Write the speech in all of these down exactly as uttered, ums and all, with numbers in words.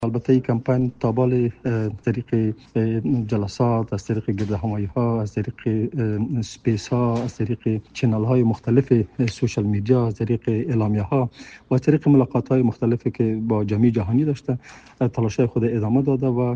البته این کمپین تابال طریق جلسات، از طریق گردهمایی ها، از طریق سپیس ها، از طریق چنل های مختلف سوشال میدیا، از طریق اعلامیه ها و از طریق ملاقات های مختلفی که با جامعه جهانی داشته تلاش خود ادامه داده و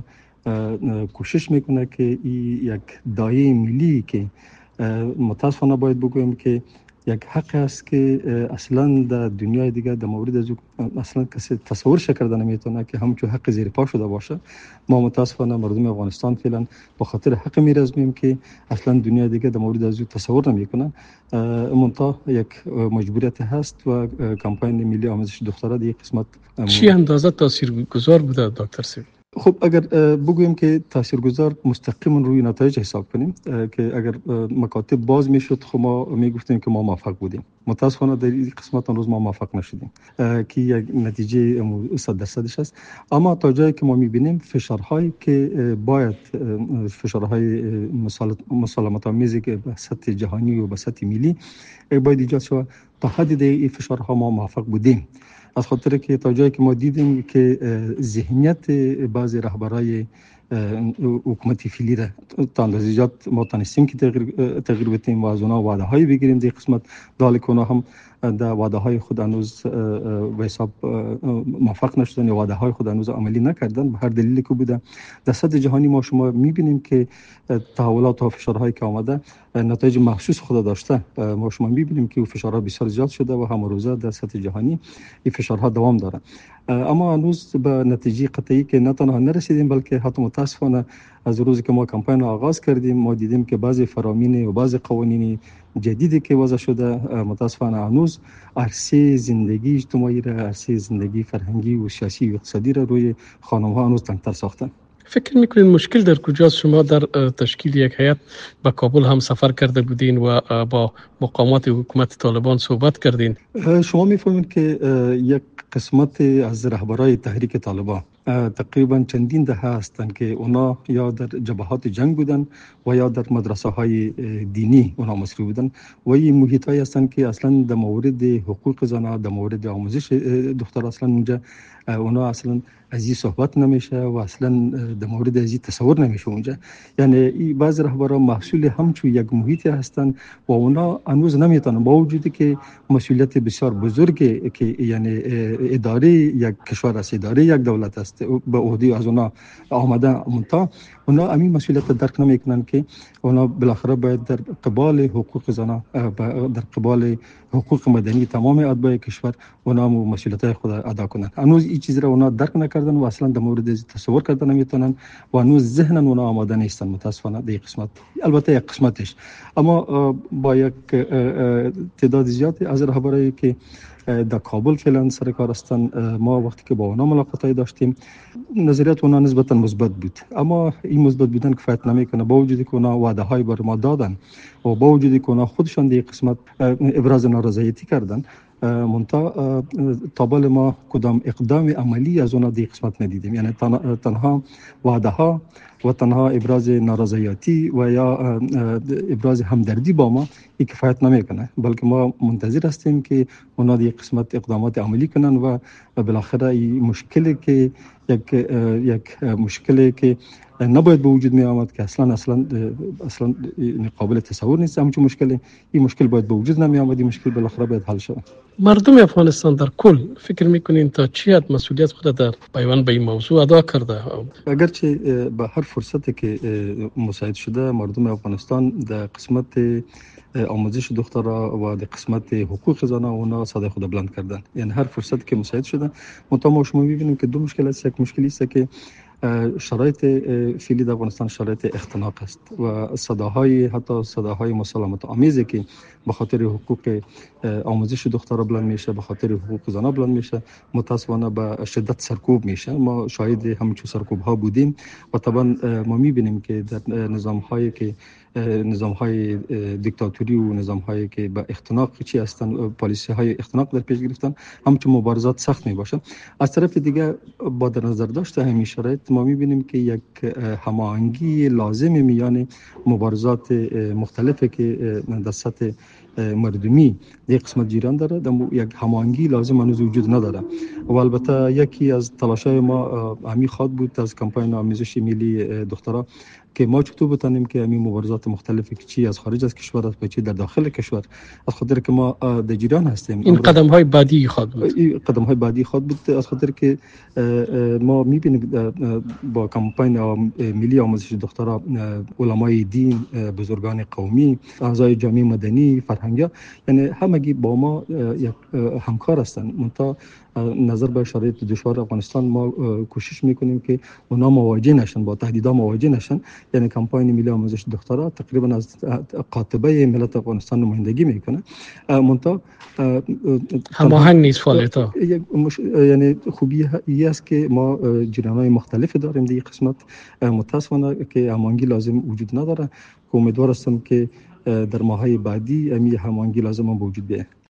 کوشش میکنه که این یک دایره ملی که متاسفانه باید بگویم که یک حق است که اصلا در دنیای دیگه در مورد از اصلا کسی تصور کرده نمیتونه که همچون حق زیر پا شده باشه. ما متاسفانه مردم افغانستان فعلا به خاطر حق میرزمیم که اصلا دنیای دیگه در مورد از تصور نمیکنه. منتها یک مجبوریت هست و کمپین ملی آموزش دخترها در قسمت چی اندازه تاثیرگذار بوده دکتر سیب؟ خب اگر بگوییم که تاثیرگذار مستقیما روی نتایج حساب کنیم که اگر مکاتب باز میشد خب ما میگفتیم که ما موفق بودیم. متاسفانه در این قسمت امروز ما موفق نشدیم که یک نتیجه صد درصدش است. اما تا جایی که ما میبینیم فشارهایی که باید فشارهای مسالمت آمیزی که به سطح جهانی و به سطح ملی باید ایجاد شود، تا حدی در این فشارها ما موفق بودیم. از خاطر که تا جایی که ما دیدیم که ذهنیت بعضی رهبرای حکومتی فعلی را تا اندازه زیاد ما تونستیم که تغییر تغییر بدیم و از اونها وعده هایی بگیریم در قسمت، در که اونها هم در وعده های خود هنوز به حساب موفق نشدن یا وعده های خود هنوز عملی نکردن به هر دلیلی که بوده. در سطح جهانی ما شما میبینیم که تحولات و فشارهایی که آمده نتایج محسوس خود داشته. ما شما میبینیم که فشارها بسیار زیاد شده و هم روزه در سطح جهانی این فشارها دوام داره. اما هنوز به نتیجه قطعی که نه تنها نرسیدیم بلکه حتی متاسفانه از روزی که ما کمپین را آغاز کردیم ما دیدیم که بعضی فرامین و بعضی قوانین جدیدی که وضع شده متاسفانه هنوز عرصه زندگی اجتماعی را، عرصه زندگی فرهنگی و سیاسی و اقتصادی را روی خانم ها هنوز تنگ‌تر ساختن. فکر میکنید مشکل در کجاست؟ شما در تشکیل یک هیئت به کابل هم سفر کرده بودین و با مقامات حکومت طالبان صحبت کردین. شما میفهمید که یک قسمت از رهبرای تحریک طالبان تقریبا چندین دهه هستند که اونا یا در جبهات جنگ بودن و یا در مدرسه های دینی اونا مصروف بودن و این محیط های هستند که اصلا در مورد حقوق زنان، در مورد آموزش دختر اصلا اونجا اونا اصلا از این صحبت نمیشه و اصلا در مورد از این تصور نمیشه اونجا. یعنی این بعض رهبران محصول همچون یک محیطی هستند و اونا هنوز نمیتونن با وجودی که مسئولیت بسیار بزرگی که یعنی اداره یک کشور است، اداره یک دولت است به عهده از اونا آمده، منتها اونا همین مسئولیت درک نمیکنن که اونا بالاخره باید در قبال حقوق زنان، در قبال حقوق مدنی تمام اتباع کشور اونا مسئولیت خود ادا کنن. هنوز این چیز را اونا درک نکردن و اصلا در مورد تصور کردن نمیتونن و هنوز ذهن اونا آماده نیستن متاسفانه در قسمت. البته یک قسمتش، اما با یک تعداد زیادی از رهبرایی که در کابل فعلا سر کار هستن ما وقتی که با اونا ملاقاتی داشتیم نظریات اونا نسبتا مثبت بود، اما این مثبت بودن کفایت نمیکنه با وجودی که اونا وعده های بر ما دادن و با وجودی که اونا خودشان در قسمت ابراز نارضایتی کردن، منتها تابال ما کدام اقدام عملی از اونا در قسمت ندیدیم. یعنی تنها وعده ها و تنها ابراز نارضایتی و یا ابراز همدردی با ما این کفایت نمیکنه، بلکه ما منتظر هستیم که اونا در قسمت اقدامات عملی کنن و بالاخره این مشکلی که یک یک مشکلی که نباید به وجود می آمد که اصلا اصلا اصلا قابل تصور نیست، همچون مشکل این مشکل باید به وجود نمی آمد، این مشکل بالاخره باید حل شود. مردم افغانستان در کل فکر میکنین تا چی حد مسئولیت خود در پیوند به این موضوع ادا کرده؟ اگرچه به هر فرصتی که مساعد شده مردم افغانستان در قسمت آموزش دخترها و در قسمت حقوق زنان اونا صدای خود بلند کردن، یعنی هر فرصت که مساعد شده. منتها ما شما می‌بینیم که دو مشکل است. یک مشکلی است که شرایط فعلی در افغانستان شرایط اختناق است و صداهای حتی صداهای مسالمت آمیزی که به خاطر حقوق آموزش دخترها بلند میشه، به خاطر حقوق زنان بلند میشه، متاسفانه به شدت سرکوب میشه. ما شاهد همین سرکوب ها بودیم و طبعا ما میبینیم که در نظام هایی که نظام های دیکتاتوری و نظام هایی که به اختناق چی هستن، پالیسی های اختناق در پیش گرفتن، همچون مبارزات سخت می باشه. از طرف دیگه با در نظر داشته همین شرایط ما میبینیم که یک هماهنگی لازم میان مبارزات مختلفی که در سطح مردمی یک قسمت جریان داره، دم یک هماهنگی لازم هنوز وجود نداره. و البته یکی از تلاش‌های ما همی خواد بود از کمپاین آموزش ملی دخترها که ما چطور بتانیم که همین مبارزات مختلفی که چی از خارج از کشور است، چی در داخل کشور، از خاطر که ما در جریان هستیم. این قدم های بعدی خواهد بود. این قدم های بعدی خواهد بود از خاطر که ما میبینیم با کمپاین ملی آموزش دخترها علمای دین، بزرگان قومی، اعضای جامعه مدنی، فرهنگی، یعنی همگی با ما یک همکار هستند. منتها نظر به شرایط دشوار افغانستان ما کوشش میکنیم که اونا مواجه نشن، با تهدیدها مواجه نشن. یعنی کمپاین ملی آموزش دخترها تقریبا از قاطبه ملت افغانستان نمایندگی میکنه. منتها هماهنگ نیست فعالیت‌ها. یعنی خوبی این است که ما جریان‌های مختلف داریم در این قسمت. متاسفانه که هماهنگی لازم وجود نداره. امیدوار هستم که در ماهای بعدی همین هماهنگی لازم وجود بیاید.